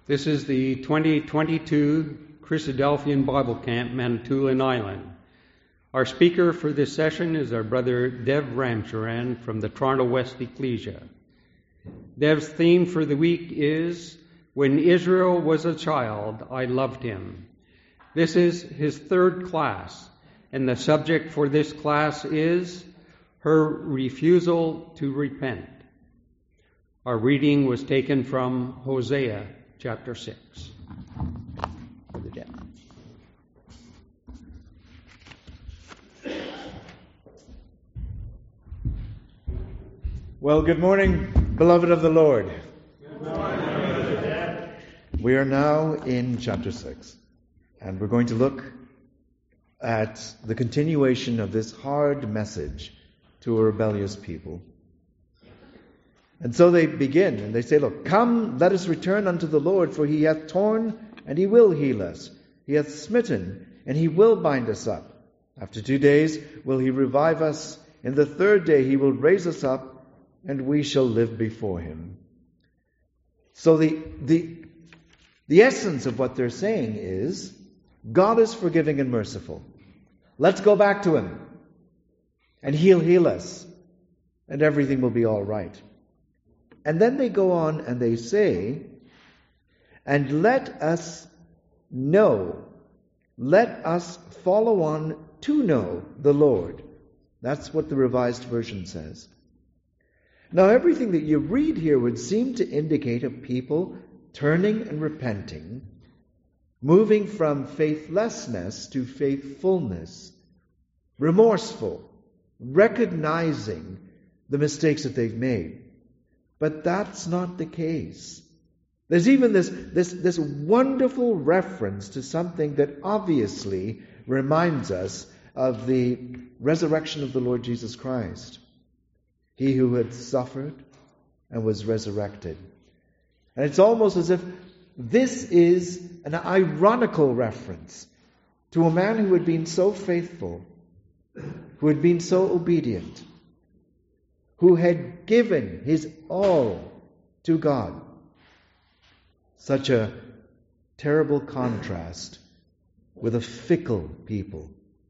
This is the 2022 Christadelphian Bible Camp, Manitoulin Island. Our speaker for this session is our brother Dev Ramcharan from the Toronto West Ecclesia. Dev's theme for the week is, "When Israel was a child, I loved him." This is his third class, and the subject for this class is her refusal to repent. Our reading was taken from Hosea chapter 6. Brother Dev. Well, good morning, beloved of the Lord. Good morning, Brother Dev. We are now in chapter 6, and we're going to look at the continuation of this hard message to a rebellious people. And so they begin, and they say, "Look, come, let us return unto the Lord, for he hath torn, and he will heal us. He hath smitten, and he will bind us up. After 2 days will he revive us. In the third day he will raise us up, and we shall live before him." So the essence of what they're saying is, God is forgiving and merciful. Let's go back to him, and he'll heal us, and everything will be all right. And then they go on and they say, "And let us know, let us follow on to know the Lord." That's what the Revised Version says. Now, everything that you read here would seem to indicate a people turning and repenting, moving from faithlessness to faithfulness, remorseful, recognizing the mistakes that they've made. But that's not the case. There's even this wonderful reference to something that obviously reminds us of the resurrection of the Lord Jesus Christ. He who had suffered and was resurrected. And it's almost as if this is an ironical reference to a man who had been so faithful, who had been so obedient, who had given his all to God. Such a terrible contrast with a fickle people,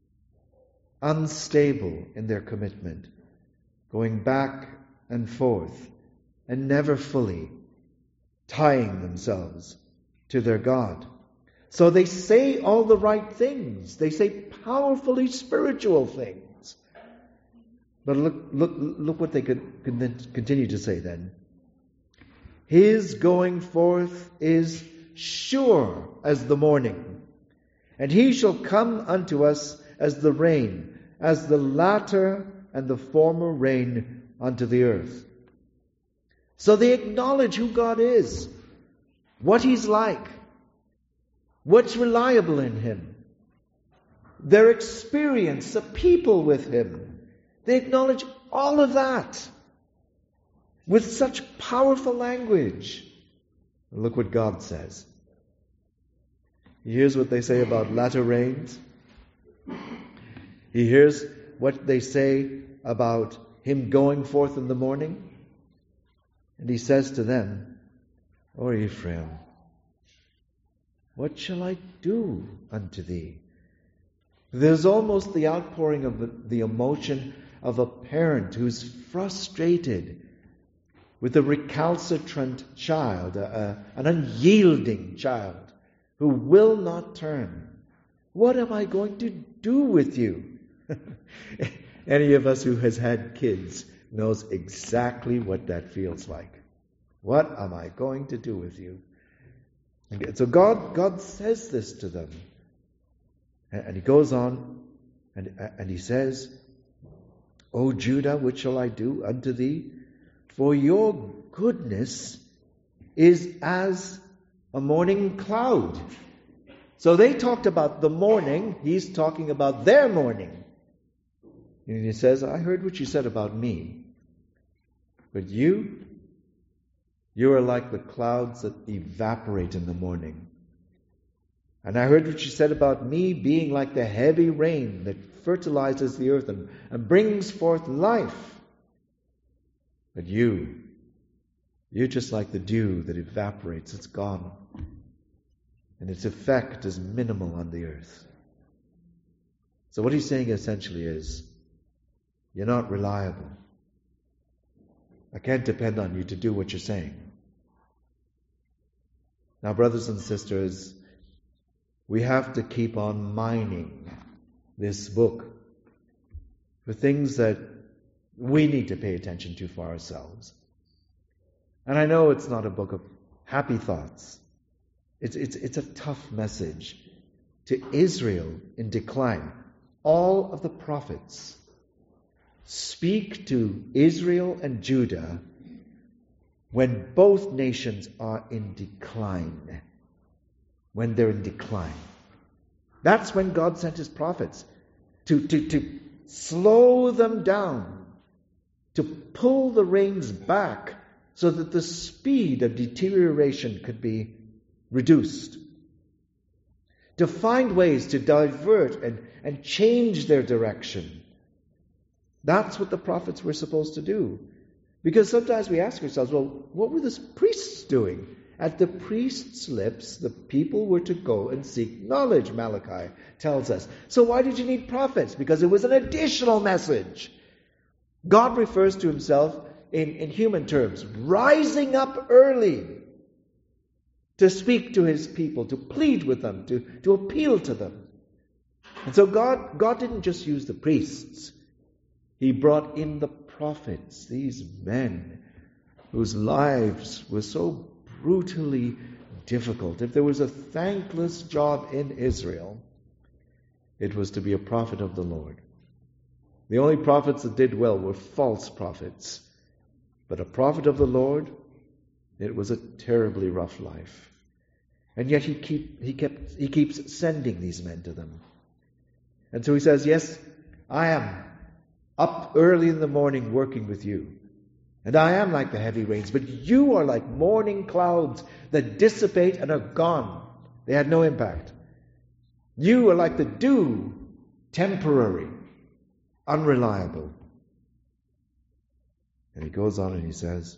unstable in their commitment, going back and forth, and never fully tying themselves to their God. So they say all the right things. They say powerfully spiritual things. But look what they could continue to say then. "His going forth is sure as the morning, and he shall come unto us as the rain, as the latter and the former rain unto the earth." So they acknowledge who God is, what he's like, what's reliable in him, their experience, the people with him. They acknowledge all of that with such powerful language. Look what God says. He hears what they say about latter rains. He hears what they say about him going forth in the morning. And he says to them, "O Ephraim, what shall I do unto thee?" There's almost the outpouring of the emotion of a parent who's frustrated with a recalcitrant child, an unyielding child who will not turn. "What am I going to do with you?" Any of us who has had kids knows exactly what that feels like. What am I going to do with you? And so God says this to them. And he goes on and he says, "O Judah, what shall I do unto thee? For your goodness is as a morning cloud." So they talked about the morning. He's talking about their morning. And he says, "I heard what you said about me. But you are like the clouds that evaporate in the morning. And I heard what you said about me being like the heavy rain that fertilizes the earth and brings forth life. But you're just like the dew that evaporates, it's gone. and its effect is minimal on the earth. So what he's saying essentially is, you're not reliable. I can't depend on you to do what you're saying. Now, brothers and sisters, we have to keep on mining this book for things that we need to pay attention to for ourselves. And I know it's not a book of happy thoughts. It's a tough message to Israel in decline. All of the prophets speak to Israel and Judah when both nations are in decline. When they're in decline. That's when God sent his prophets to slow them down, to pull the reins back so that the speed of deterioration could be reduced, to find ways to divert and change their direction. That's what the prophets were supposed to do. Because sometimes we ask ourselves, well, what were the priests doing? At the priest's lips, the people were to go and seek knowledge, Malachi tells us. So why did you need prophets? Because it was an additional message. God refers to himself in human terms, rising up early to speak to his people, to plead with them, to appeal to them. And so God didn't just use the priests. He brought in the prophets, these men whose lives were so brutally difficult. If there was a thankless job in Israel, it was to be a prophet of the Lord. The only prophets that did well were false prophets. But a prophet of the Lord, it was a terribly rough life. And yet he keeps sending these men to them. And so he says, yes, I am up early in the morning working with you. And I am like the heavy rains, but you are like morning clouds that dissipate and are gone. They had no impact. You are like the dew, temporary, unreliable. And he goes on and he says,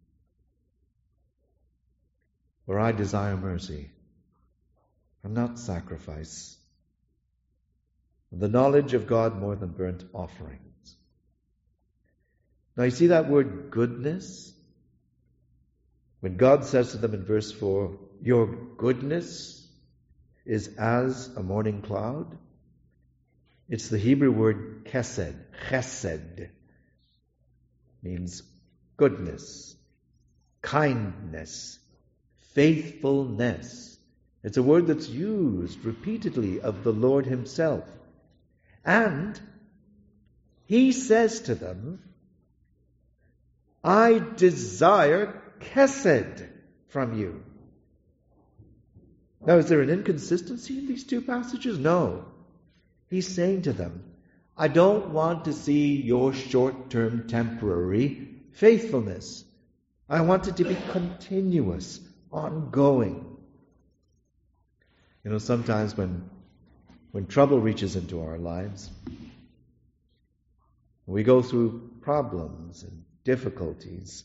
for I desire mercy, and not sacrifice, and the knowledge of God more than burnt offerings. Now you see that word goodness? When God says to them in verse 4, your goodness is as a morning cloud, it's the Hebrew word chesed. Chesed means goodness, kindness, faithfulness. It's a word that's used repeatedly of the Lord himself. And he says to them, I desire chesed from you. Now, is there an inconsistency in these two passages? No. He's saying to them, I don't want to see your short-term, temporary faithfulness. I want it to be continuous, ongoing. You know, sometimes when trouble reaches into our lives, we go through problems and difficulties.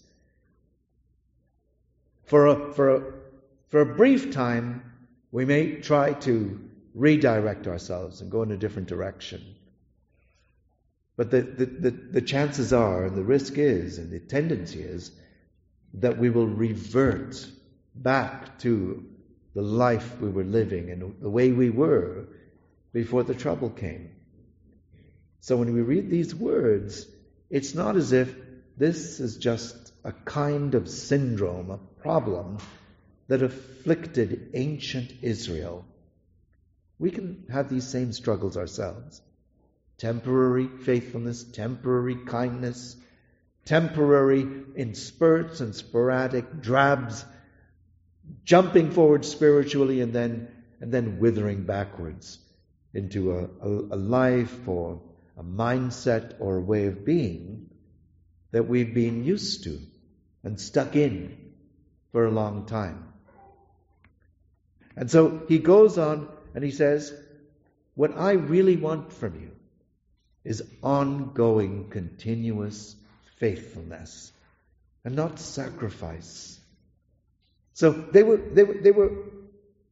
For a brief time, we may try to redirect ourselves and go in a different direction. But the chances are, and the risk is, and the tendency is, that we will revert back to the life we were living and the way we were before the trouble came. So when we read these words, it's not as if this is just a kind of syndrome, a problem that afflicted ancient Israel. We can have these same struggles ourselves. Temporary faithfulness, temporary kindness, temporary in spurts and sporadic drabs, jumping forward spiritually and then withering backwards into a life or a mindset or a way of being that we've been used to and stuck in for a long time. And so he goes on and he says, what I really want from you is ongoing, continuous faithfulness and not sacrifice. So they were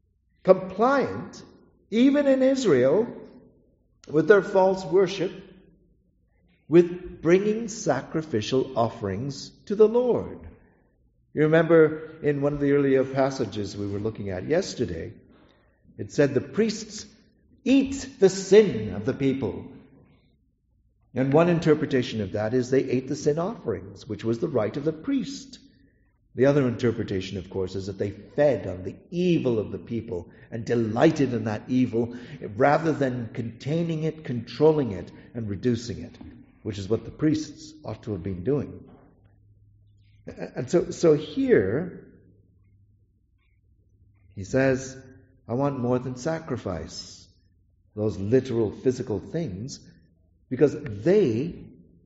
compliant, even in Israel, with their false worship, with bringing sacrificial offerings to the Lord. You remember in one of the earlier passages we were looking at yesterday, it said the priests eat the sin of the people. And one interpretation of that is they ate the sin offerings, which was the right of the priest. The other interpretation, of course, is that they fed on the evil of the people and delighted in that evil rather than containing it, controlling it, and reducing it, which is what the priests ought to have been doing. And so here, he says, I want more than sacrifice, those literal physical things, because they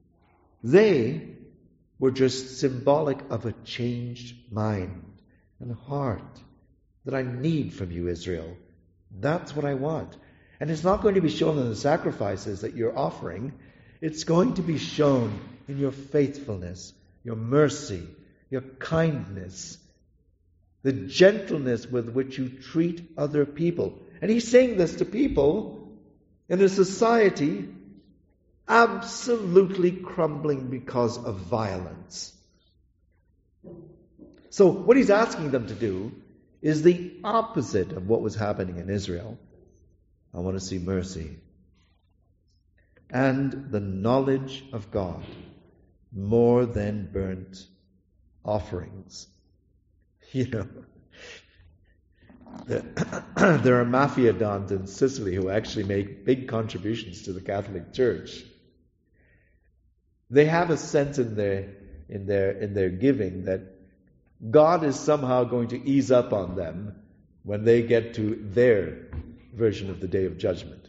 were just symbolic of a changed mind and heart that I need from you, Israel. That's what I want. And it's not going to be shown in the sacrifices that you're offering. It's going to be shown in your faithfulness, your mercy, your kindness, the gentleness with which you treat other people. And he's saying this to people in a society absolutely crumbling because of violence. So what he's asking them to do is the opposite of what was happening in Israel. I want to see mercy and the knowledge of God more than burnt offerings. You know, there are mafia dons in Sicily who actually make big contributions to the Catholic Church. They have a sense in their giving that God is somehow going to ease up on them when they get to their version of the Day of Judgment.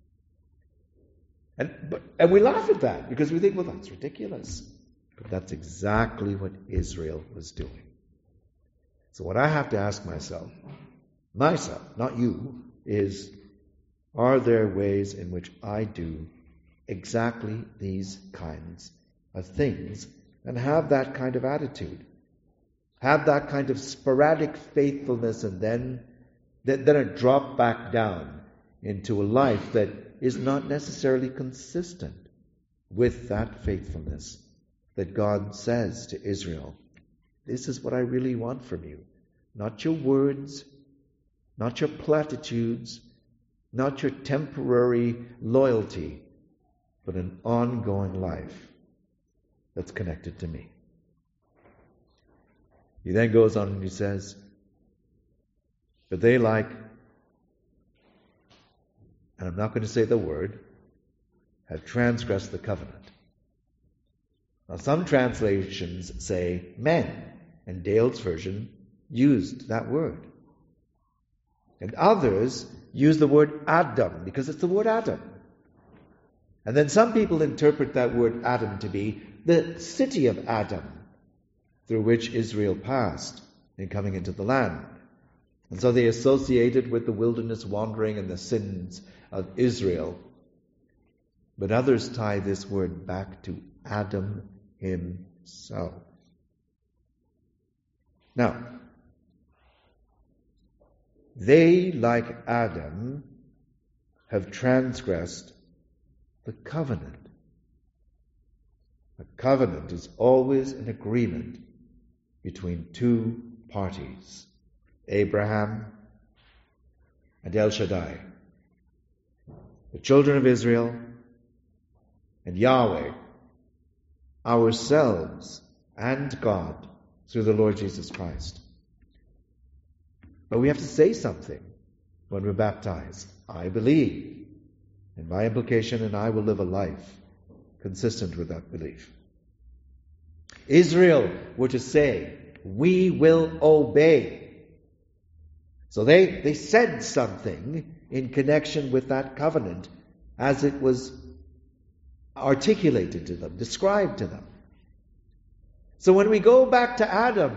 And we laugh at that because we think, well, that's ridiculous. But that's exactly what Israel was doing. So what I have to ask myself, not you, is, are there ways in which I do exactly these kinds of things and have that kind of attitude? Have that kind of sporadic faithfulness and then a drop back down into a life that is not necessarily consistent with that faithfulness that God says to Israel, this is what I really want from you. Not your words, not your platitudes, not your temporary loyalty, but an ongoing life that's connected to me. He then goes on and he says, but they and I'm not going to say the word, have transgressed the covenant. Now some translations say men, and Dale's version used that word. And others use the word Adam, because it's the word Adam. And then some people interpret that word Adam to be the city of Adam, through which Israel passed in coming into the land. And so they associate it with the wilderness wandering and the sins of Israel. But others tie this word back to Adam himself. Now, they, like Adam, have transgressed the covenant. A covenant is always an agreement between two parties, Abraham and El Shaddai, the children of Israel and Yahweh, ourselves and God through the Lord Jesus Christ. But we have to say something when we're baptized. I believe, and by implication, and I will live a life consistent with that belief. Israel were to say, we will obey. So they said something in connection with that covenant as it was articulated to them, described to them. So when we go back to Adam,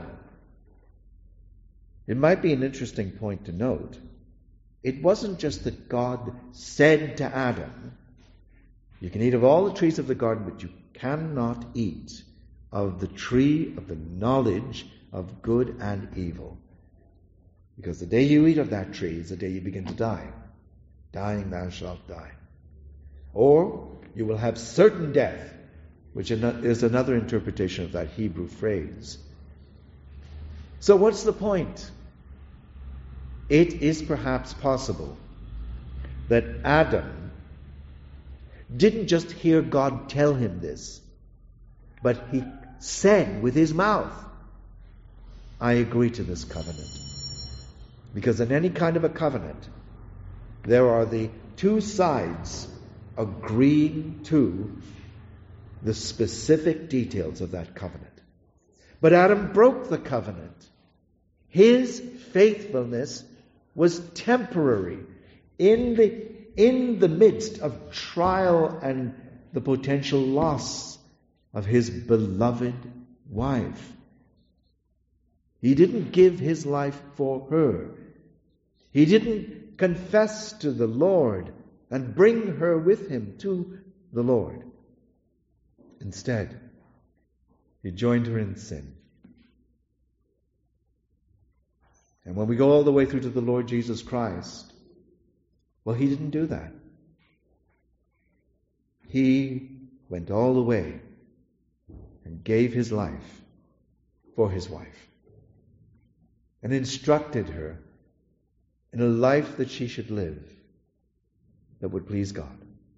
it might be an interesting point to note. It wasn't just that God said to Adam, you can eat of all the trees of the garden, but you cannot eat of the tree of the knowledge of good and evil. Because the day you eat of that tree is the day you begin to die. Dying thou shalt die. Or you will have certain death, which is another interpretation of that Hebrew phrase. So what's the point? It is perhaps possible that Adam didn't just hear God tell him this, but he said with his mouth, I agree to this covenant. Because in any kind of a covenant, there are the two sides agreeing to the specific details of that covenant. But Adam broke the covenant. His faithfulness was temporary in the midst of trial and the potential loss of his beloved wife. He didn't give his life for her. He didn't confess to the Lord and bring her with him to the Lord. Instead, he joined her in sin. And when we go all the way through to the Lord Jesus Christ, well, he didn't do that. He went all the way and gave his life for his wife and instructed her in a life that she should live that would please God.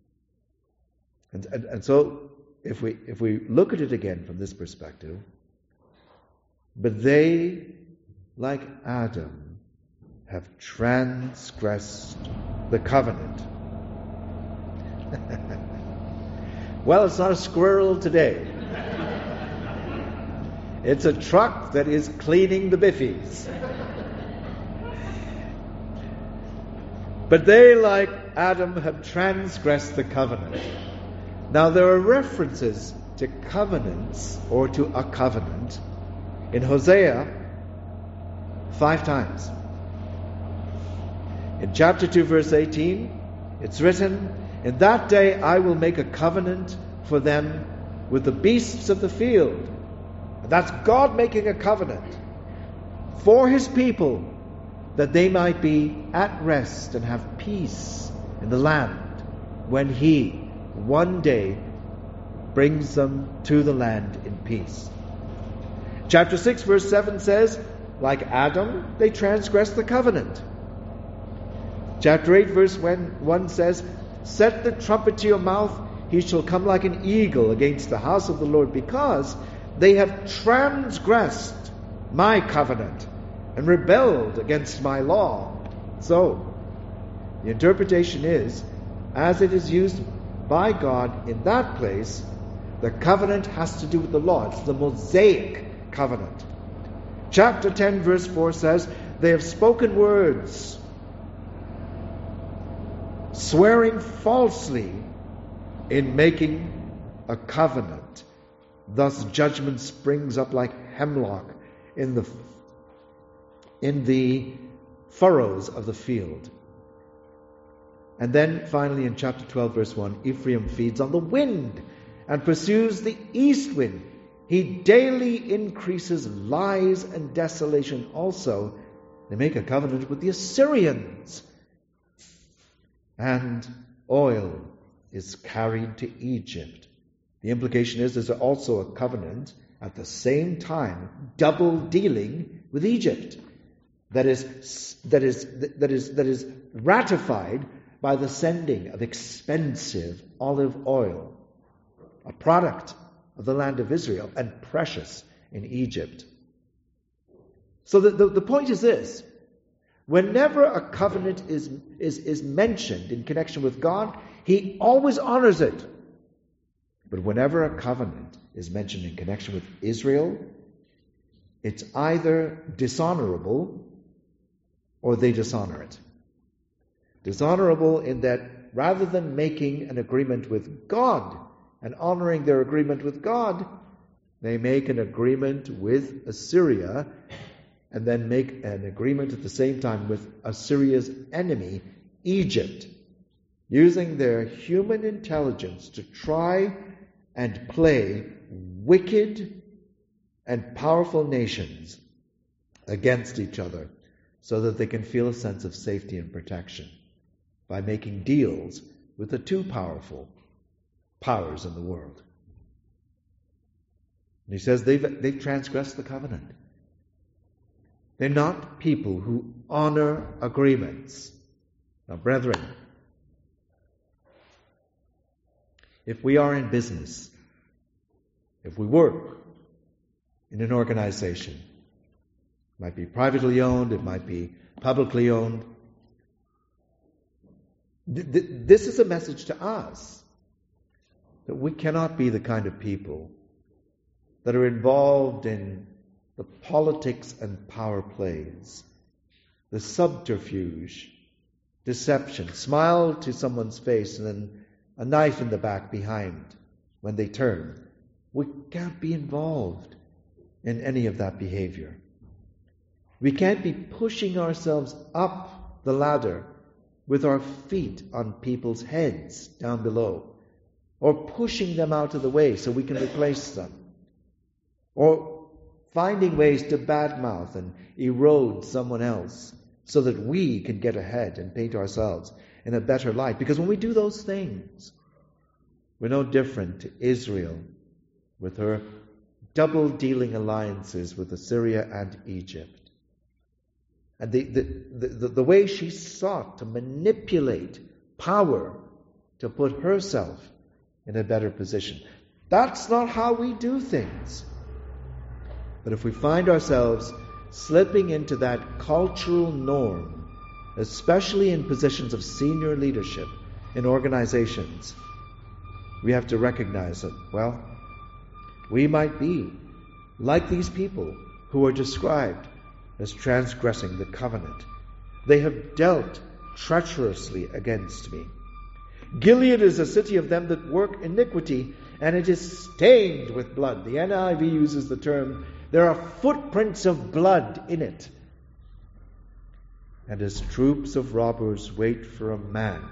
And so, if we look at it again from this perspective, but they, like Adam, have transgressed the covenant. Well, it's not a squirrel today. It's a truck that is cleaning the biffies. But they, like Adam, have transgressed the covenant. Now, there are references to covenants or to a covenant in Hosea 5 times. In chapter 2, verse 18, it's written, in that day I will make a covenant for them with the beasts of the field. And that's God making a covenant for his people, that they might be at rest and have peace in the land when he one day brings them to the land in peace. Chapter 6 verse 7 says, like Adam, they transgressed the covenant. Chapter 8 verse 1 says, set the trumpet to your mouth, he shall come like an eagle against the house of the Lord, because they have transgressed my covenant and rebelled against my law. So, the interpretation is, as it is used by God in that place, the covenant has to do with the law. It's the Mosaic covenant. Chapter 10 verse 4 says, they have spoken words, swearing falsely in making a covenant. Thus judgment springs up like hemlock in the furrows of the field. And then finally in chapter 12 verse 1, Ephraim feeds on the wind and pursues the east wind. He daily increases lies and desolation also. They make a covenant with the Assyrians. And oil is carried to Egypt. The implication is there's also a covenant at the same time, double dealing with Egypt. That is ratified by the sending of expensive olive oil, a product of the land of Israel and precious in Egypt. So the point is this: whenever a covenant is mentioned in connection with God, he always honors it. But whenever a covenant is mentioned in connection with Israel, it's either dishonorable or they dishonor it. Dishonorable in that rather than making an agreement with God and honoring their agreement with God, they make an agreement with Assyria and then make an agreement at the same time with Assyria's enemy, Egypt, using their human intelligence to try and play wicked and powerful nations against each other, so that they can feel a sense of safety and protection by making deals with the two powerful powers in the world. And he says they've transgressed the covenant. They're not people who honor agreements. Now, brethren, if we are in business, if we work in an organization, it might be privately owned, it might be publicly owned, this is a message to us that we cannot be the kind of people that are involved in the politics and power plays, the subterfuge, deception, smile to someone's face and then a knife in the back behind when they turn. We can't be involved in any of that behavior. We can't be pushing ourselves up the ladder with our feet on people's heads down below, or pushing them out of the way so we can replace them, or finding ways to badmouth and erode someone else so that we can get ahead and paint ourselves in a better light. Because when we do those things, we're no different to Israel with her double-dealing alliances with Assyria and Egypt. And the way she sought to manipulate power to put herself in a better position. That's not how we do things. But if we find ourselves slipping into that cultural norm, especially in positions of senior leadership in organizations, we have to recognize that, well, we might be like these people who are described as transgressing the covenant. They have dealt treacherously against me. Gilead is a city of them that work iniquity, and it is stained with blood. The NIV uses the term, there are footprints of blood in it. And as troops of robbers wait for a man.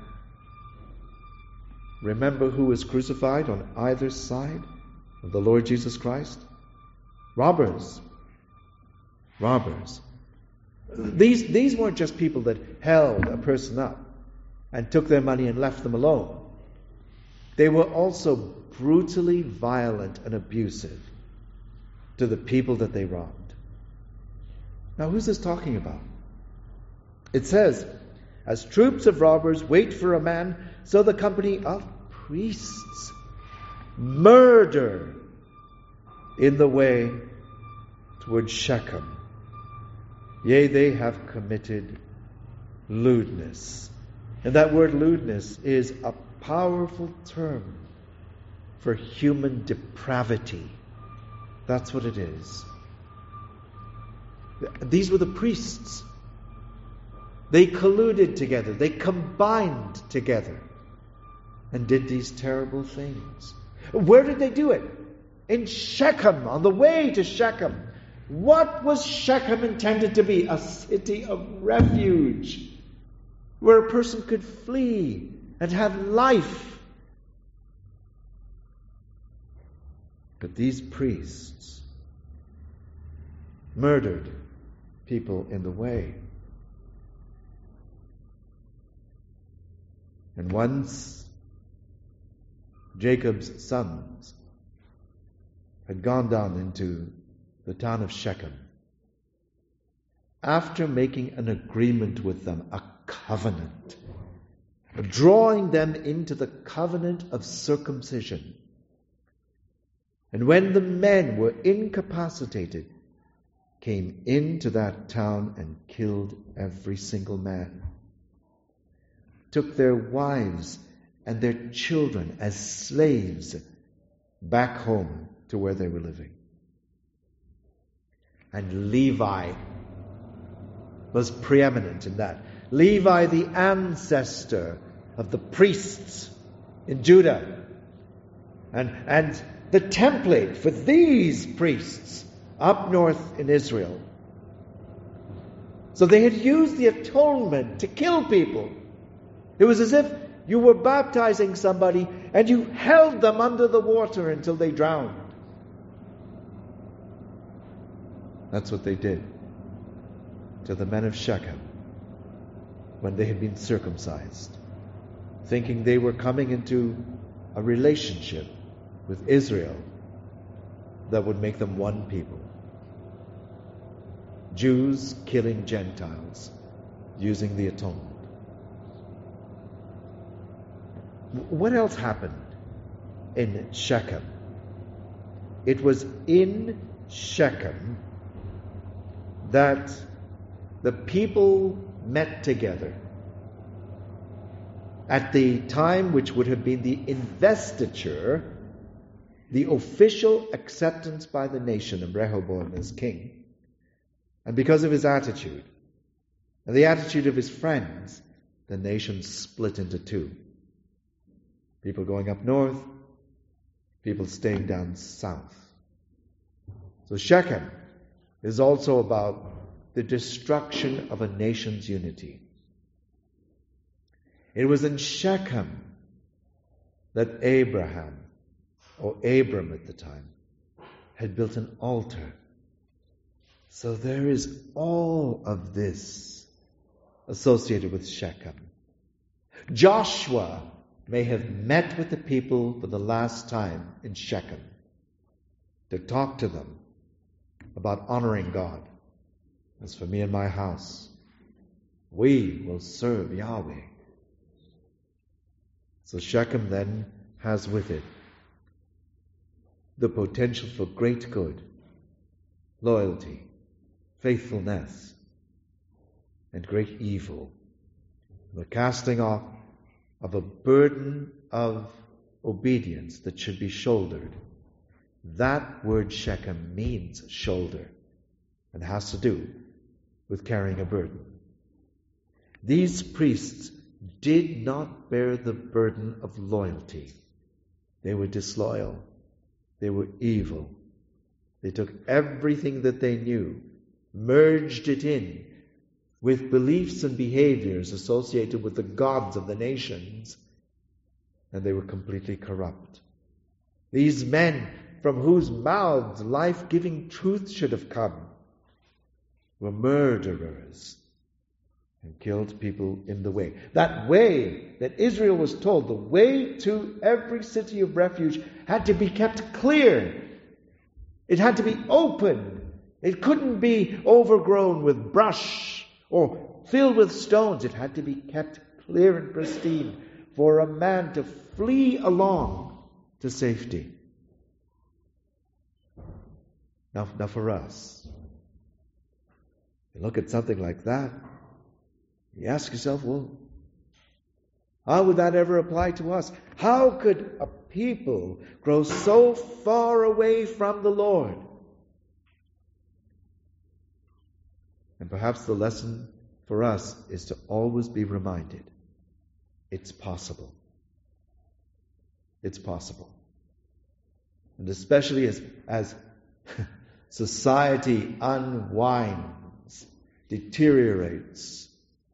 Remember who was crucified on either side of the Lord Jesus Christ? Robbers. Robbers. These weren't just people that held a person up and took their money and left them alone. They were also brutally violent and abusive to the people that they robbed. Now, who's this talking about? It says, as troops of robbers wait for a man, so the company of priests murder in the way toward Shechem. Yea, they have committed lewdness. And that word lewdness is a powerful term for human depravity. That's what it is. These were the priests. They colluded together. They combined together and did these terrible things. Where did they do it? In Shechem, on the way to Shechem. What was Shechem intended to be? A city of refuge, where a person could flee and have life. But these priests murdered people in the way. And once Jacob's sons had gone down into the town of Shechem, after making an agreement with them, a covenant, drawing them into the covenant of circumcision. And when the men were incapacitated, came into that town and killed every single man, took their wives and their children as slaves back home to where they were living. And Levi was preeminent in that. Levi, the ancestor of the priests in Judah, and the template for these priests up north in Israel. So they had used the atonement to kill people. It was as if you were baptizing somebody and you held them under the water until they drowned. That's what they did. to the men of Shechem when they had been circumcised, thinking they were coming into a relationship with Israel that would make them one people. Jews killing Gentiles using the atonement. What else happened in Shechem? It was in Shechem that the people met together at the time which would have been the investiture, the official acceptance by the nation of Rehoboam as king. And because of his attitude and the attitude of his friends, the nation split into two. People going up north, people staying down south. So Shechem is also about the destruction of a nation's unity. It was in Shechem that Abraham, or Abram at the time, had built an altar. So there is all of this associated with Shechem. Joshua may have met with the people for the last time in Shechem to talk to them about honoring God. As for me and my house, we will serve Yahweh. So Shechem then has with it the potential for great good, loyalty, faithfulness, and great evil. The casting off of a burden of obedience that should be shouldered. That word Shechem means shoulder and has to do with carrying a burden. These priests did not bear the burden of loyalty. They were disloyal. They were evil. They took everything that they knew, merged it in with beliefs and behaviors associated with the gods of the nations, and they were completely corrupt. These men from whose mouths life-giving truth should have come were murderers and killed people in the way. That way that Israel was told, the way to every city of refuge, had to be kept clear. It had to be open. It couldn't be overgrown with brush or filled with stones. It had to be kept clear and pristine for a man to flee along to safety. Now for us, you look at something like that, you ask yourself, well, how would that ever apply to us? How could a people grow so far away from the Lord? And perhaps the lesson for us is to always be reminded, it's possible. It's possible. And especially as society unwinds, deteriorates,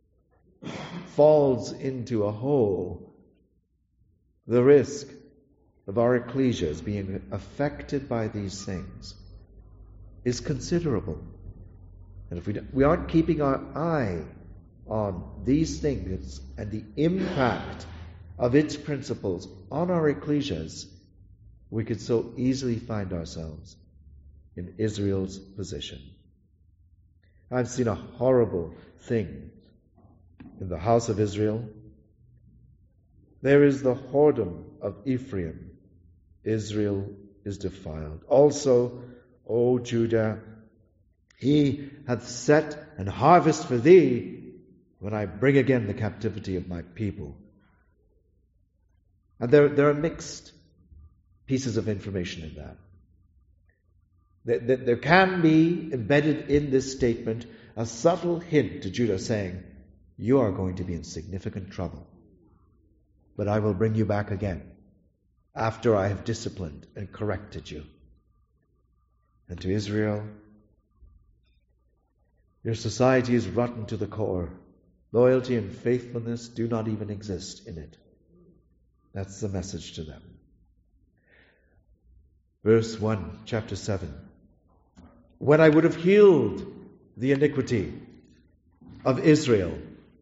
falls into a hole, the risk of our ecclesias being affected by these things is considerable. And if we aren't keeping our eye on these things and the impact of its principles on our ecclesias, we could so easily find ourselves in Israel's position. I've seen a horrible thing in the house of Israel. There is the whoredom of Ephraim. Israel is defiled. Also, O Judah, he hath set an harvest for thee when I bring again the captivity of my people. And there are mixed pieces of information in that. There can be embedded in this statement a subtle hint to Judah saying, you are going to be in significant trouble, but I will bring you back again after I have disciplined and corrected you. And to Israel, your society is rotten to the core. Loyalty and faithfulness do not even exist in it. That's the message to them. Verse 1, chapter 7. When I would have healed the iniquity of Israel.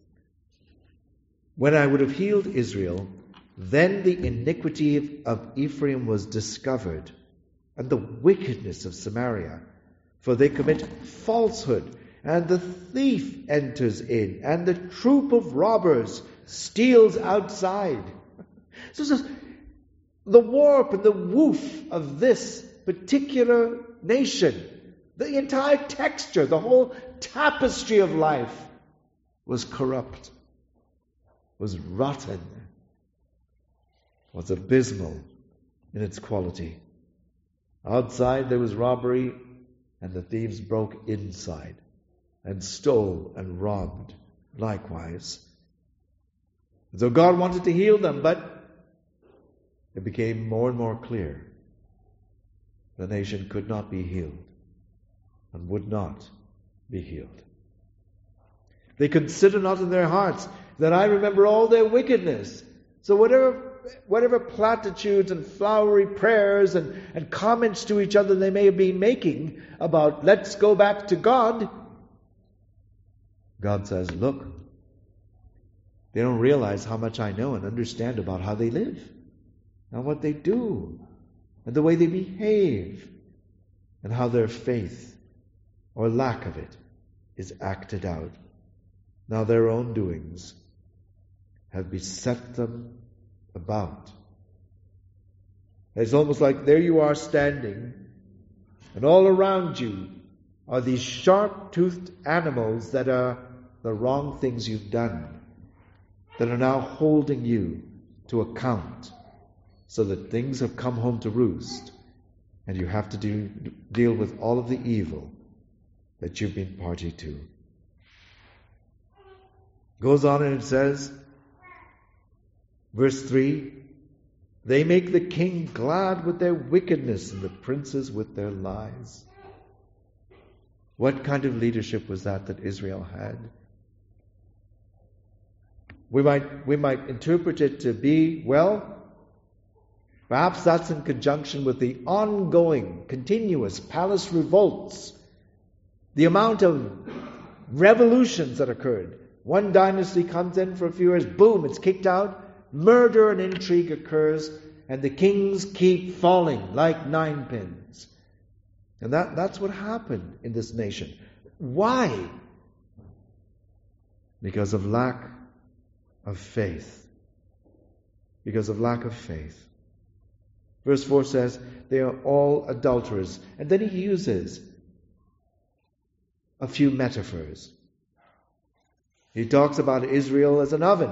When I would have healed Israel, then the iniquity of Ephraim was discovered, and the wickedness of Samaria. For they commit falsehood, and the thief enters in, and the troop of robbers steals outside. So it says, the warp and the woof of this particular nation, the entire texture, the whole tapestry of life was corrupt, was rotten, was abysmal in its quality. Outside there was robbery, and the thieves broke inside and stole and robbed likewise. And so God wanted to heal them, but it became more and more clear the nation could not be healed and would not be healed. They consider not in their hearts that I remember all their wickedness. So whatever platitudes and flowery prayers and comments to each other they may have been making about let's go back to God, God says, look, they don't realize how much I know and understand about how they live and what they do and the way they behave and how their faith or lack of it is acted out. Now their own doings have beset them about. It's almost like there you are standing, and all around you are these sharp-toothed animals that are the wrong things you've done, that are now holding you to account, so that things have come home to roost, and you have to deal with all of the evil that you've been party to. Goes on and it says, verse 3, they make the king glad with their wickedness and the princes with their lies. What kind of leadership was that Israel had? We might interpret it to be, well, perhaps that's in conjunction with the ongoing, continuous palace revolts, the amount of revolutions that occurred. One dynasty comes in for a few years, boom, it's kicked out. Murder and intrigue occurs, and the kings keep falling like ninepins. And that's what happened in this nation. Why? Because of lack of faith. Because of lack of faith. Verse 4 says, they are all adulterers. And then he uses a few metaphors. He talks about Israel as an oven.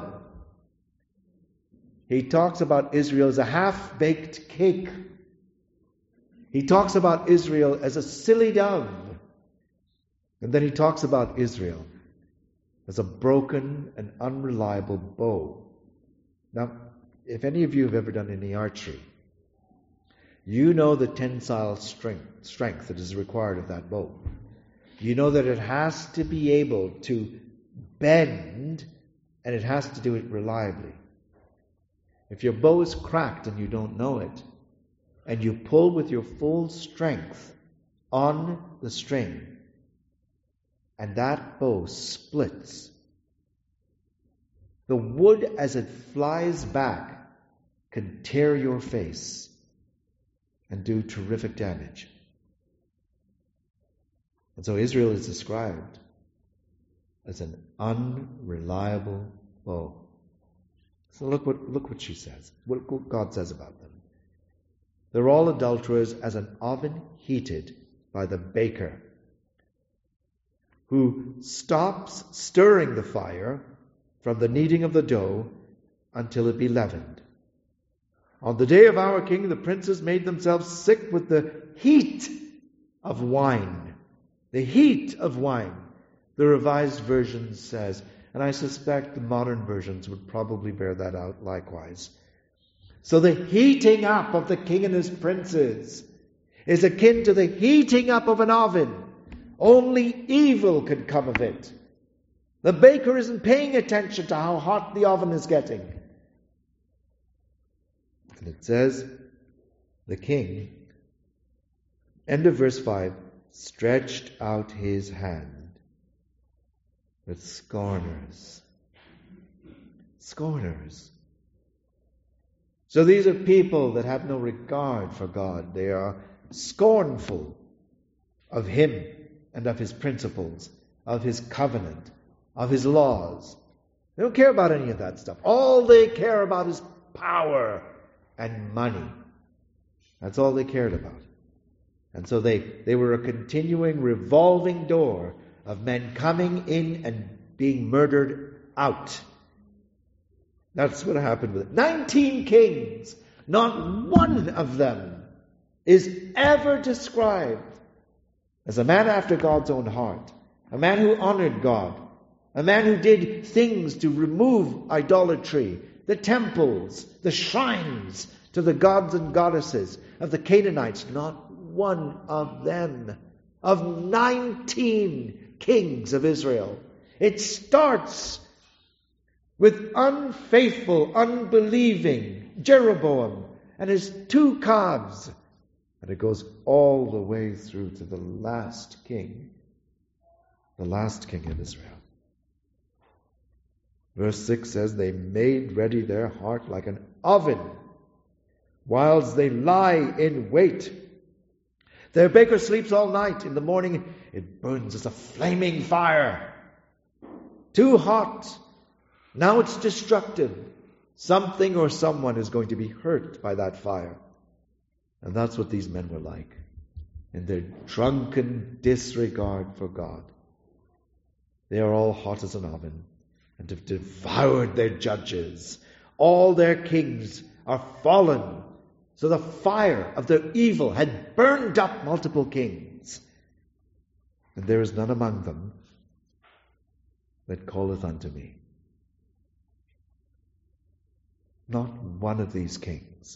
He talks about Israel as a half-baked cake. He talks about Israel as a silly dove. And then he talks about Israel as a broken and unreliable bow. Now, if any of you have ever done any archery, you know the tensile strength that is required of that bow. You know that it has to be able to bend, and it has to do it reliably. If your bow is cracked and you don't know it, and you pull with your full strength on the string, and that bow splits, the wood as it flies back can tear your face and do terrific damage. And so Israel is described as an unreliable bow. So look what she says, what God says about them. They're all adulterers as an oven heated by the baker, who stops stirring the fire from the kneading of the dough until it be leavened. On the day of our king, the princes made themselves sick with the heat of wine. The heat of wine. The Revised Version says, and I suspect the modern versions would probably bear that out likewise. So the heating up of the king and his princes is akin to the heating up of an oven. Only evil could come of it. The baker isn't paying attention to how hot the oven is getting. And it says, the king, end of verse 5, stretched out his hand with scorners. Scorners. So these are people that have no regard for God. They are scornful of Him and of His principles, of His covenant, of His laws. They don't care about any of that stuff. All they care about is power and money. That's all they cared about. And so they were a continuing revolving door of men coming in and being murdered out. That's what happened with it. 19 kings. Not one of them is ever described as a man after God's own heart. A man who honored God. A man who did things to remove idolatry. The temples, the shrines to the gods and goddesses of the Canaanites. Not one of them. Of 19 kings of Israel. It starts with unfaithful, unbelieving Jeroboam and his 2 calves. And it goes all the way through to the last king of Israel. Verse 6 says, they made ready their heart like an oven, whilst they lie in wait. Their baker sleeps all night. In the morning it burns as a flaming fire. Too hot. Now it's destructive. Something or someone is going to be hurt by that fire. And that's what these men were like, in their drunken disregard for God. They are all hot as an oven, and have devoured their judges. All their kings are fallen. So the fire of their evil had burned up multiple kings. And there is none among them that calleth unto me. Not one of these kings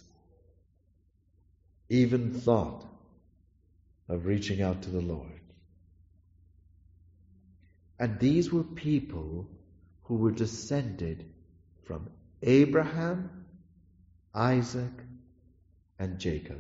even thought of reaching out to the Lord. And these were people who were descended from Abraham, Isaac, and Jacob.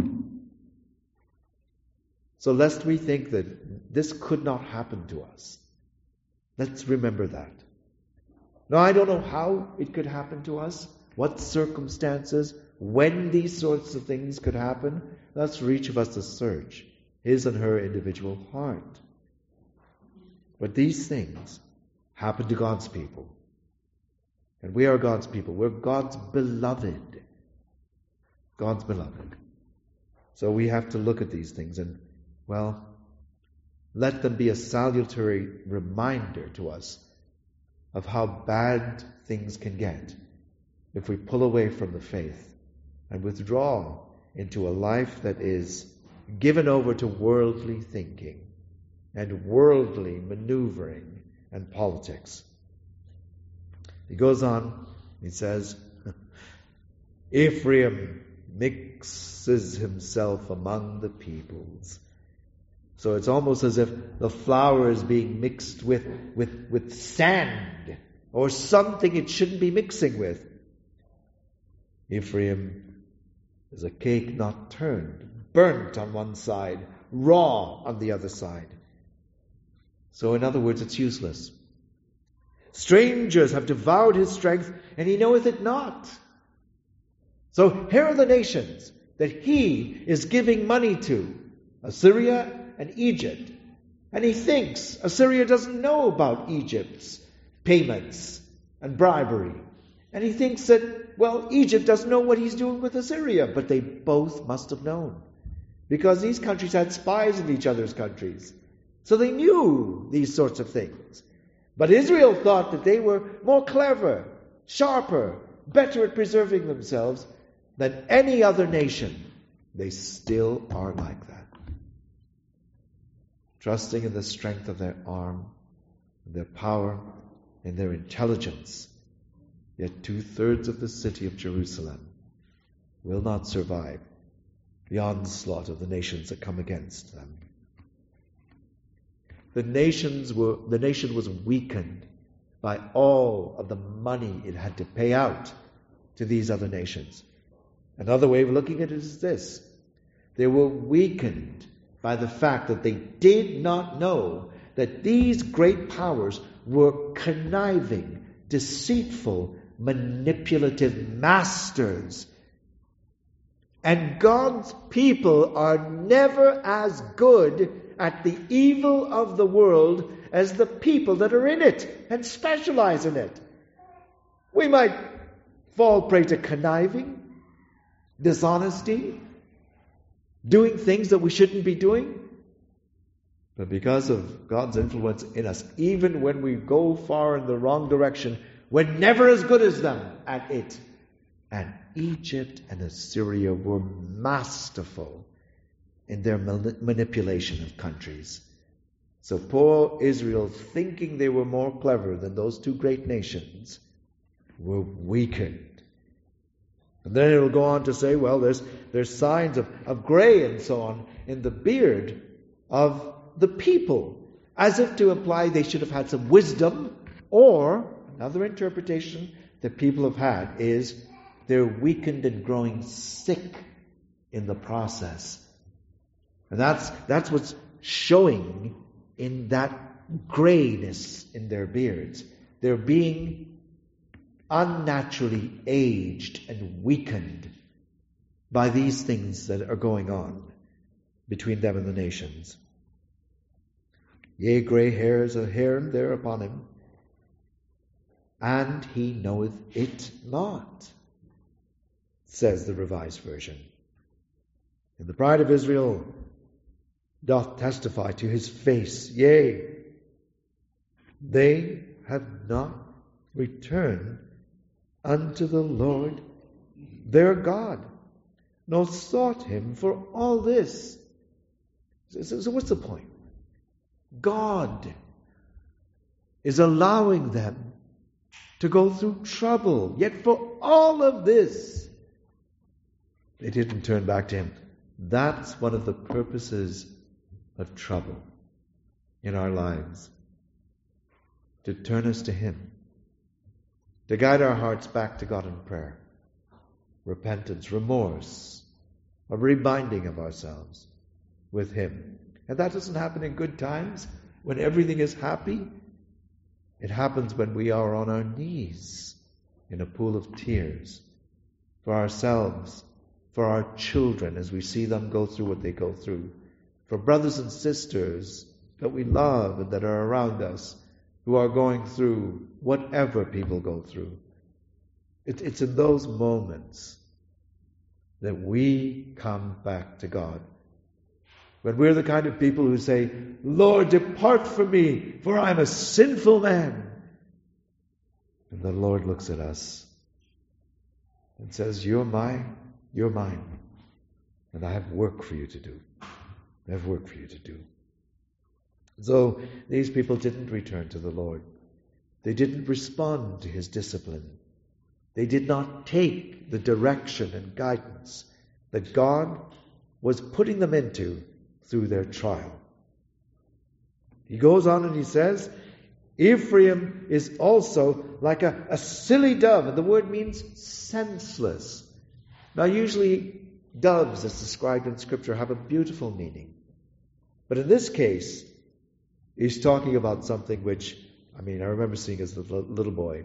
So lest we think that this could not happen to us, let's remember that. Now, I don't know how it could happen to us, what circumstances, when these sorts of things could happen. That's for each of us to search his and her individual heart. But these things happen to God's people. And we are God's people. We're God's beloved. God's beloved. So we have to look at these things and, well, let them be a salutary reminder to us of how bad things can get if we pull away from the faith and withdraw into a life that is given over to worldly thinking and worldly maneuvering and politics. He goes on, he says, Ephraim mixes himself among the peoples. So it's almost as if the flour is being mixed with sand or something it shouldn't be mixing with. Ephraim is a cake not turned, burnt on one side, raw on the other side. So in other words, it's useless. Strangers have devoured his strength, and he knoweth it not. So here are the nations that he is giving money to, Assyria and Egypt. And he thinks Assyria doesn't know about Egypt's payments and bribery. And he thinks that, well, Egypt doesn't know what he's doing with Assyria. But they both must have known, because these countries had spies in each other's countries. So they knew these sorts of things. But Israel thought that they were more clever, sharper, better at preserving themselves than any other nation. They still are like that. Trusting in the strength of their arm, in their power, in their intelligence. Yet 2/3 of the city of Jerusalem will not survive the onslaught of the nations that come against them. The nation was weakened by all of the money it had to pay out to these other nations. Another way of looking at it is this. They were weakened by the fact that they did not know that these great powers were conniving, deceitful, manipulative masters. And God's people are never as good at the evil of the world as the people that are in it and specialize in it. We might fall prey to conniving, dishonesty, doing things that we shouldn't be doing. But because of God's influence in us, even when we go far in the wrong direction, we're never as good as them at it. And Egypt and Assyria were masterful in their manipulation of countries. So poor Israel, thinking they were more clever than those two great nations, were weakened. And then it'll go on to say, well, there's signs of gray and so on in the beard of the people, as if to imply they should have had some wisdom, or another interpretation that people have had is they're weakened and growing sick in the process. And that's what's showing in that grayness in their beards. They're being unnaturally aged and weakened by these things that are going on between them and the nations. Yea, grey hairs are here and there upon him, and he knoweth it not, says the Revised Version. And the pride of Israel doth testify to his face, yea, they have not returned unto the Lord their God, nor sought him for all this. So what's the point? God is allowing them to go through trouble, yet for all of this, they didn't turn back to him. That's one of the purposes of trouble in our lives, to turn us to him, to guide our hearts back to God in prayer, repentance, remorse, a reminding of ourselves with him. And that doesn't happen in good times when everything is happy. It happens when we are on our knees in a pool of tears for ourselves, for our children as we see them go through what they go through, for brothers and sisters that we love and that are around us who are going through whatever people go through. It's in those moments that we come back to God. When we're the kind of people who say, Lord, depart from me, for I'm a sinful man. And the Lord looks at us and says, you're mine, and I have work for you to do. I have work for you to do. So these people didn't return to the Lord. They didn't respond to his discipline. They did not take the direction and guidance that God was putting them into through their trial. He goes on and he says, Ephraim is also like a silly dove, and the word means senseless. Now usually doves, as described in Scripture, have a beautiful meaning. But in this case, he's talking about something which, I remember seeing as a little boy.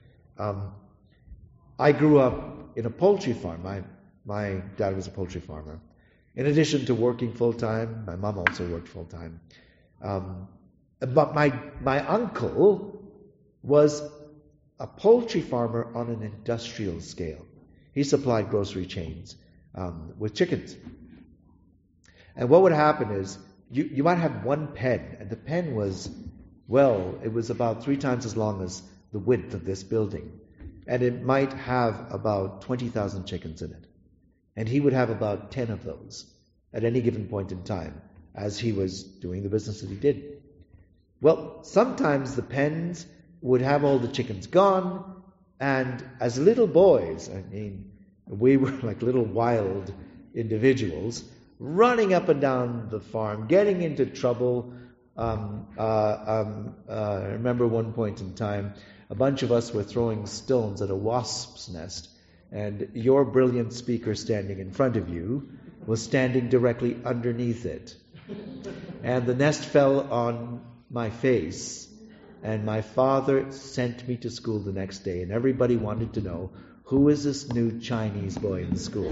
I grew up in a poultry farm. My dad was a poultry farmer. In addition to working full-time, my mom also worked full-time. But my uncle was a poultry farmer on an industrial scale. He supplied grocery chains with chickens. And what would happen is, you might have one pen, and the pen was, it was about 3 times as long as the width of this building. And it might have about 20,000 chickens in it. And he would have about 10 of those at any given point in time as he was doing the business that he did. Well, sometimes the pens would have all the chickens gone, and as little boys, we were like little wild individuals, running up and down the farm, getting into trouble. I remember one point in time, a bunch of us were throwing stones at a wasp's nest, and your brilliant speaker standing in front of you was standing directly underneath it. And the nest fell on my face, And my father sent me to school the next day, and everybody wanted to know, who is this new Chinese boy in the school?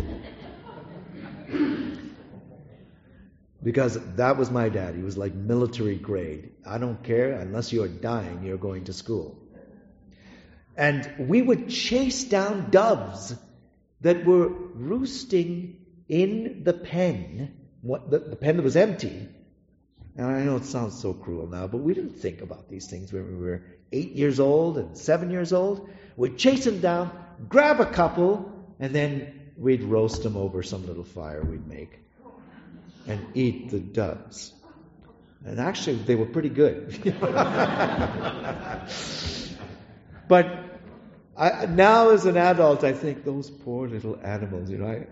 Because that was my dad. He was like military grade. I don't care, unless you're dying, you're going to school. And we would chase down doves that were roosting in the pen, the pen that was empty. And I know it sounds so cruel now, but we didn't think about these things when we were 8 years old and 7 years old. We'd chase them down, grab a couple, and then we'd roast them over some little fire we'd make and eat the doves. And actually, they were pretty good. But now as an adult, I think those poor little animals,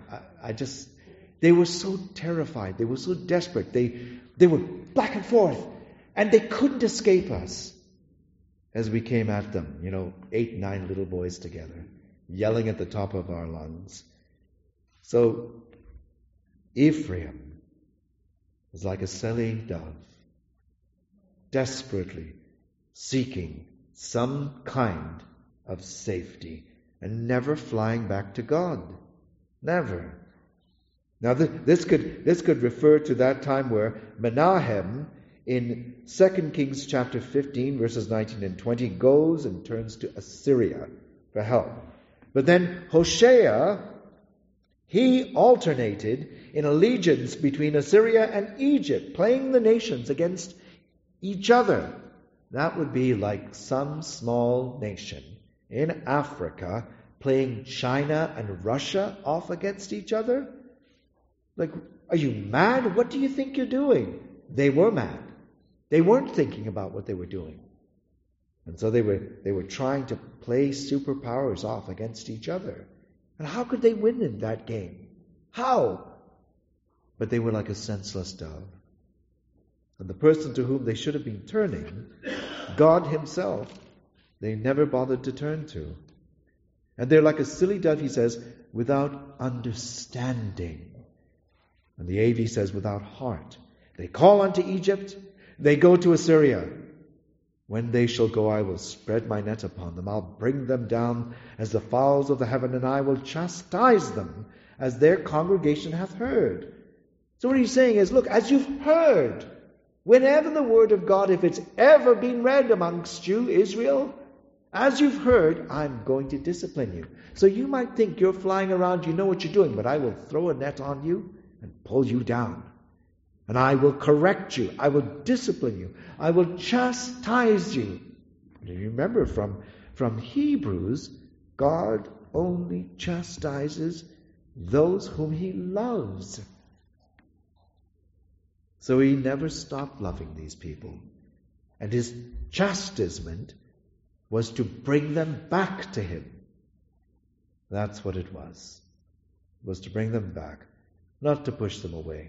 they were so terrified. They were so desperate. They were back and forth. And they couldn't escape us as we came at them. 8, 9 little boys together, yelling at the top of our lungs. So Ephraim was like a selling dove, desperately seeking some kind of safety and never flying back to God. Never. Now this could refer to that time where Menahem in 2 Kings chapter 15 verses 19 and 20 goes and turns to Assyria for help. But then Hoshea, he alternated in allegiance between Assyria and Egypt, playing the nations against each other. That would be like some small nation in Africa playing China and Russia off against each other. Like, are you mad? What do you think you're doing? They were mad. They weren't thinking about what they were doing. And so they were trying to play superpowers off against each other. And how could they win in that game? How? But they were like a senseless dove. And the person to whom they should have been turning, God himself, they never bothered to turn to. And they're like a silly dove, he says, without understanding. And the AV says, without heart. They call unto Egypt, they go to Assyria. When they shall go, I will spread my net upon them. I'll bring them down as the fowls of the heaven, and I will chastise them as their congregation hath heard. So what he's saying is, look, as you've heard, whenever the word of God, if it's ever been read amongst you, Israel, as you've heard, I'm going to discipline you. So you might think you're flying around, you know what you're doing, but I will throw a net on you and pull you down. And I will correct you. I will discipline you. I will chastise you. And you remember from Hebrews, God only chastises those whom he loves. So he never stopped loving these people. And his chastisement was to bring them back to him. That's what it was. It was to bring them back, not to push them away.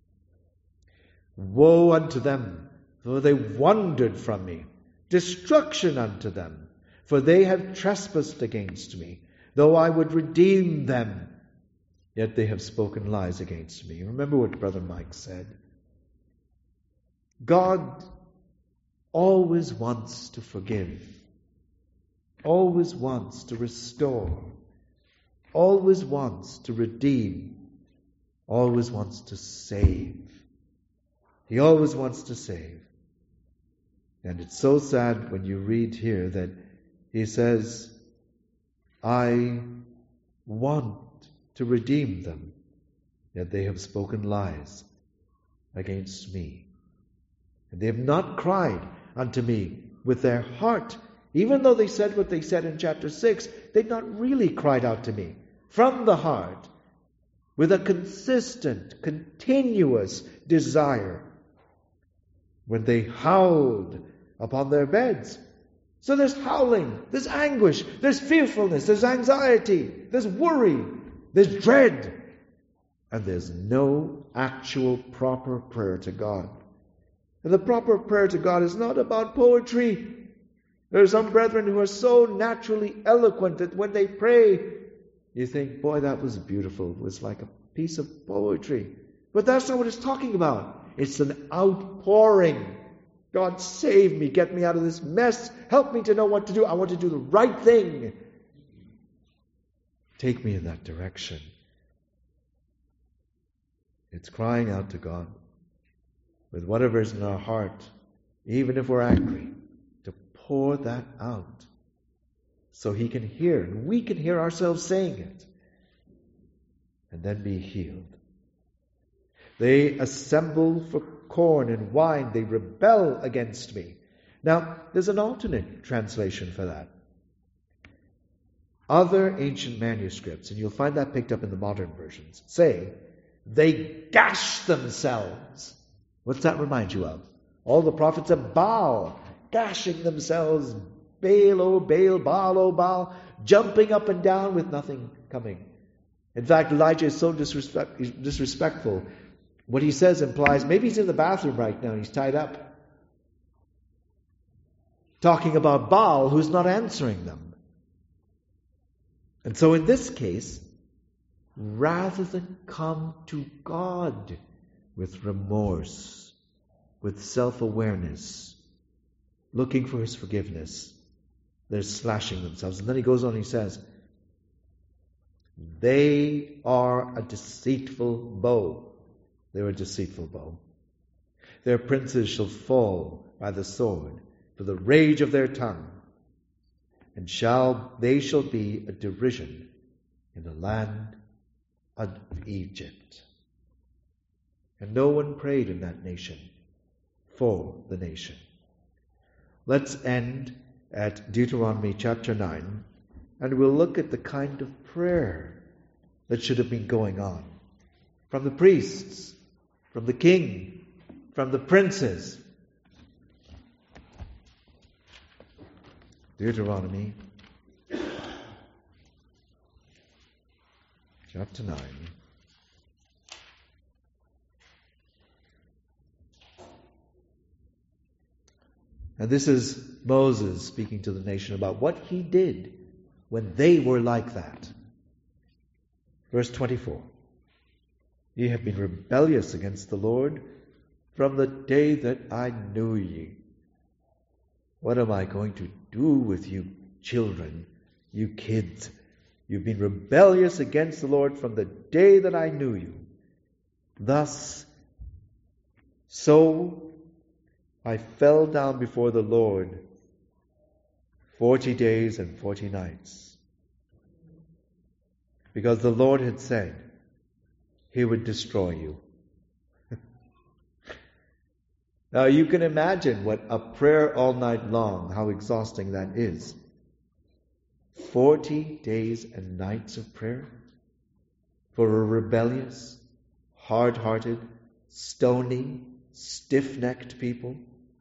Woe unto them, for they wandered from me. Destruction unto them, for they have trespassed against me. Though I would redeem them, yet they have spoken lies against me. Remember what Brother Mike said. God always wants to forgive, always wants to restore, always wants to redeem, always wants to save. He always wants to save. And it's so sad when you read here that he says, I want to redeem them, yet they have spoken lies against me. And they have not cried unto me with their heart. Even though they said what they said in chapter 6, they've not really cried out to me from the heart with a consistent, continuous desire. When they howled upon their beds. So there's howling, there's anguish, there's fearfulness, there's anxiety, there's worry, there's dread. And there's no actual proper prayer to God. And the proper prayer to God is not about poetry. There are some brethren who are so naturally eloquent that when they pray, you think, boy, that was beautiful. It was like a piece of poetry. But that's not what it's talking about. It's an outpouring God, save me. Get me out of this mess. Help me to know what to do. I want to do the right thing. Take me in that direction. It's crying out to God with whatever is in our heart, even if we're angry, to pour that out so He can hear, and we can hear ourselves saying it, and then be healed. They assemble for corn and wine. They rebel against me. Now, there's an alternate translation for that. Other ancient manuscripts, and you'll find that picked up in the modern versions, say they gash themselves. What's that remind you of? All the prophets of Baal gashing themselves, Baal, oh Baal, Baal, oh Baal, jumping up and down with nothing coming. In fact, Elijah is so disrespectful. What he says implies maybe he's in the bathroom right now and he's tied up. Talking about Baal, who's not answering them. And so in this case, rather than come to God with remorse, with self-awareness, looking for His forgiveness, they're slashing themselves. And then he goes on and he says, they are a deceitful bow. They're a deceitful bow. Their princes shall fall by the sword for the rage of their tongue, and they shall be a derision in the land of Egypt. And no one prayed in that nation for the nation. Let's end at Deuteronomy chapter 9, and we'll look at the kind of prayer that should have been going on from the priests, from the king, from the princes. Deuteronomy chapter 9. And this is Moses speaking to the nation about what he did when they were like that. Verse 24. Ye have been rebellious against the Lord from the day that I knew ye. What am I going to do with you children, you kids? You've been rebellious against the Lord from the day that I knew you. Thus, so I fell down before the Lord 40 days and 40 nights. Because the Lord had said He would destroy you. Now you can imagine what a prayer all night long, how exhausting that is. 40 days and nights of prayer for a rebellious, hard-hearted, stony, stiff-necked people.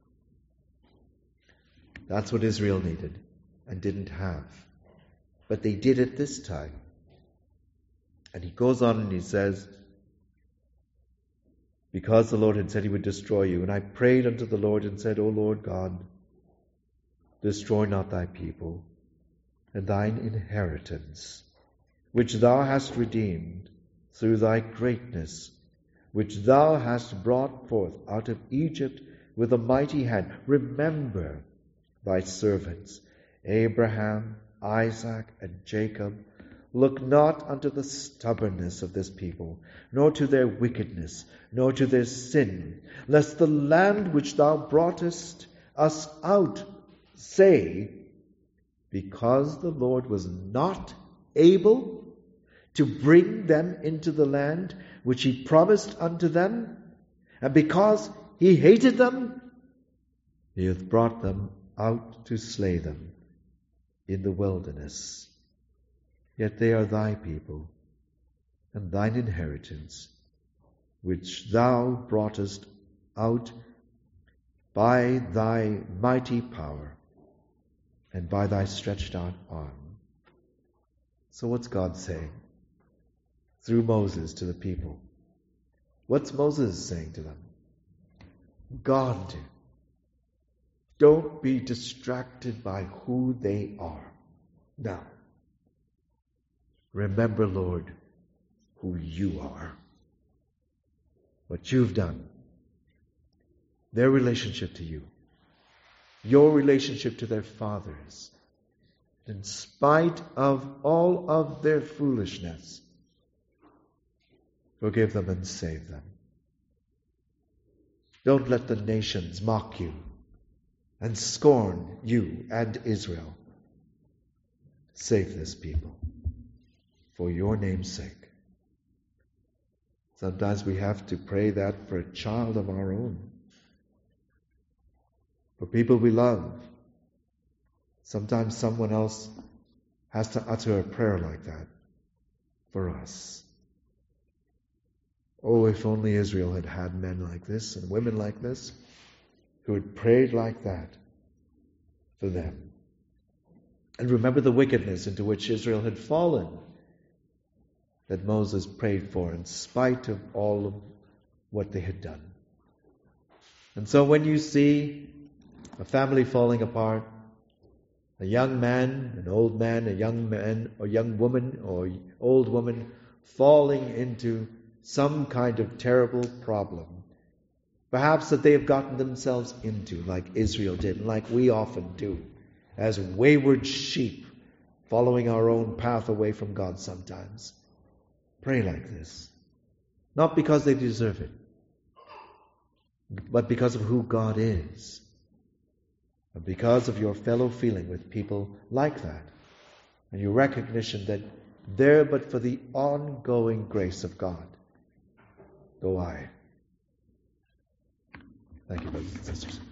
That's what Israel needed and didn't have. But they did it this time. And he goes on and he says, because the Lord had said He would destroy you, and I prayed unto the Lord and said, O Lord God, destroy not Thy people and Thine inheritance, which Thou hast redeemed through Thy greatness, which Thou hast brought forth out of Egypt with a mighty hand. Remember Thy servants, Abraham, Isaac, and Jacob. Look not unto the stubbornness of this people, nor to their wickedness, nor to their sin, lest the land which Thou broughtest us out say, because the Lord was not able to bring them into the land which He promised unto them, and because He hated them, He hath brought them out to slay them in the wilderness. Yet they are Thy people, and Thine inheritance, which Thou broughtest out by Thy mighty power, and by Thy stretched out arm. So what's God saying? Through Moses to the people. What's Moses saying to them? God, don't be distracted by who they are. Now, remember, Lord, who You are. What You've done. Their relationship to You. your relationship to their fathers. In spite of all of their foolishness, forgive them and save them. Don't let the nations mock you and scorn you and Israel. Save this people for your name's sake. Sometimes we have to pray that for a child of our own, for people we love. Sometimes someone else has to utter a prayer like that for us. Oh, if only Israel had had men like this and women like this who had prayed like that for them. And remember the wickedness into which Israel had fallen that Moses prayed for in spite of all of what they had done. And so when you see a family falling apart, a young man, an old man, a young man or young woman or old woman falling into some kind of terrible problem, perhaps that they have gotten themselves into, like Israel did, like we often do, as wayward sheep following our own path away from God sometimes. Pray like this. Not because they deserve it, but because of who God is. And because of your fellow feeling with people like that. And your recognition that there but for the ongoing grace of God go I. Thank you, brothers and sisters.